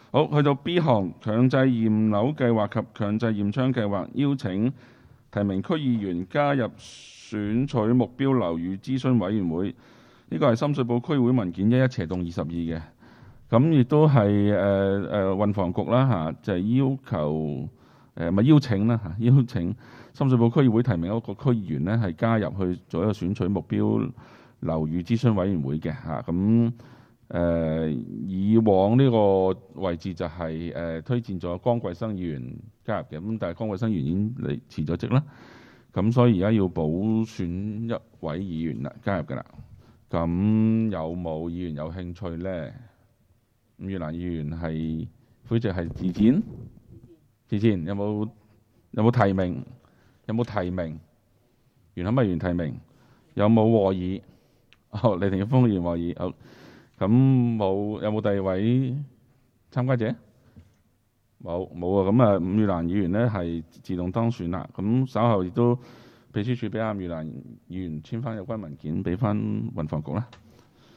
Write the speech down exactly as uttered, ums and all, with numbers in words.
好，去到 B 項強制驗樓計劃及強制驗窗計劃，邀請提名區議員加入選取目標樓宇諮詢委員會。呢個係深水埗區會文件一一斜洞二十二嘅。咁亦都係誒誒運房局啦嚇，就係、是、要求誒咪、呃、邀請啦嚇，邀請深水埗區議會提名一個區議員咧，係加入去做一個選取目標樓宇諮詢委員會嘅嚇。咁、啊、誒、呃、以往呢個位置就係、是、誒、呃、推薦咗江貴生議員加入嘅，咁但係江貴生議員已經嚟辭咗職啦，咁所以而家要補選一位議員啦，加入㗎啦。咁有冇議員有興趣咧？伍月蘭議員係會籍係自薦，自薦有冇有冇提名？有冇提名？袁海文議員提名，有冇和議？哦，李霆鋒議員和議。好，咁冇有冇第二位參加者？冇冇啊！咁啊，伍月蘭議員咧係自動當選啦。咁稍後亦都秘書處俾阿伍月蘭議員簽翻有關文件，俾翻運房局啦。